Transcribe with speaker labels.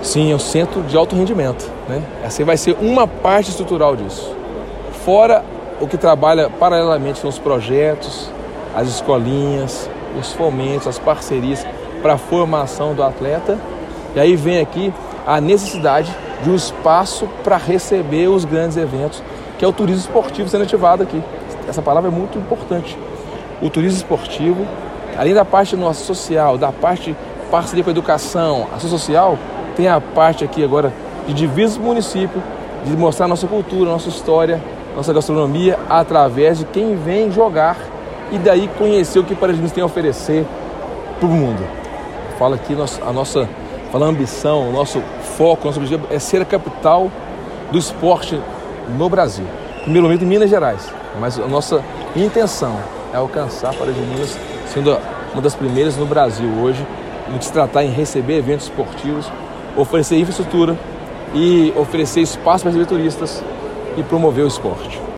Speaker 1: Sim, é um centro de alto rendimento, né? Essa vai ser uma parte estrutural disso. Fora o que trabalha paralelamente com os projetos, as escolinhas, os fomentos, as parcerias para a formação do atleta. E aí vem aqui a necessidade de um espaço para receber os grandes eventos, que é o turismo esportivo sendo ativado aqui. Essa palavra é muito importante. O turismo esportivo, além da parte nossa social, da parte de parceria com a educação, ação social, tem a parte aqui agora de divisa do município, de mostrar nossa cultura, nossa história, nossa gastronomia, através de quem vem jogar e daí conhecer o que Paragimense tem a oferecer para o mundo. Fala aqui a ambição, o nosso foco, o nosso objetivo é ser a capital do esporte no Brasil. Primeiro momento em Minas Gerais, mas a nossa intenção é alcançar Paragimense sendo uma das primeiras no Brasil hoje, no que se tratar em receber eventos esportivos, oferecer infraestrutura e oferecer espaço para receber turistas e promover o esporte.